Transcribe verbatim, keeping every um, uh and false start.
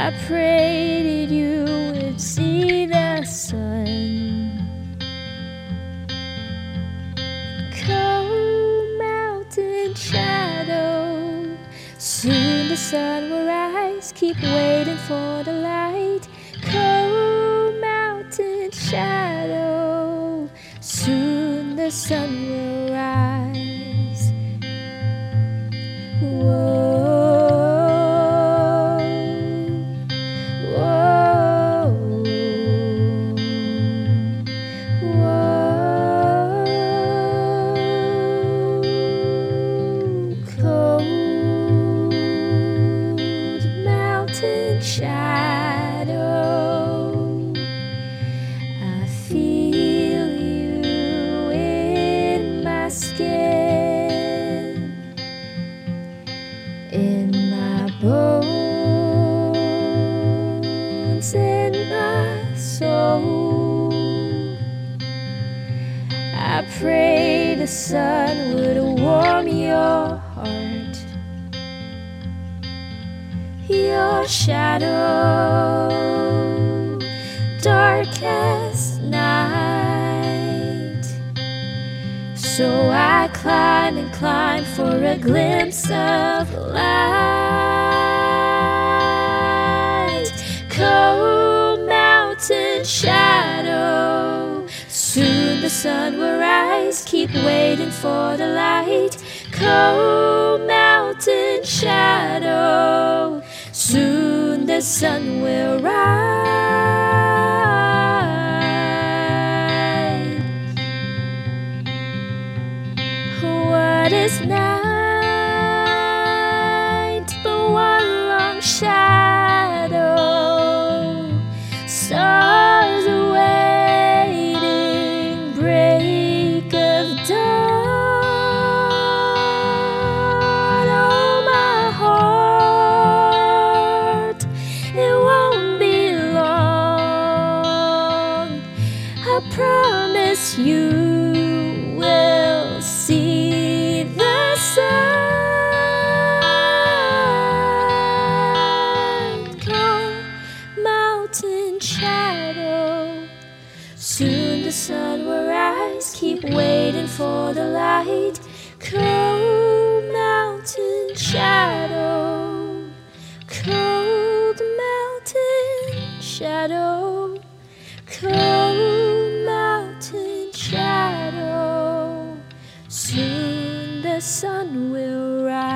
I prayed that you would see the sun. Cold mountain shadow, soon the sun will rise. Keep waiting for the light. Cold mountain shadow, soon the sun will rise. Whoa. Shadow, I feel you in my skin, in my bones, in my soul. I pray the sun would warm your heart, your shadow, darkest night. So I climb and climb for a glimpse of light. Cold mountain shadow, soon the sun will rise. Keep waiting for the light. Cold mountain shadow, soon the sun will rise. What is night but one long shadow? Stars are waiting, break of dawn. Oh, my heart, it won't be long. I promise you will see the sun. Cold mountain shadow, soon the sun will rise. Keep waiting for the light. Cold mountain shadow, cold mountain shadow, cold mountain shadow, soon the sun will rise.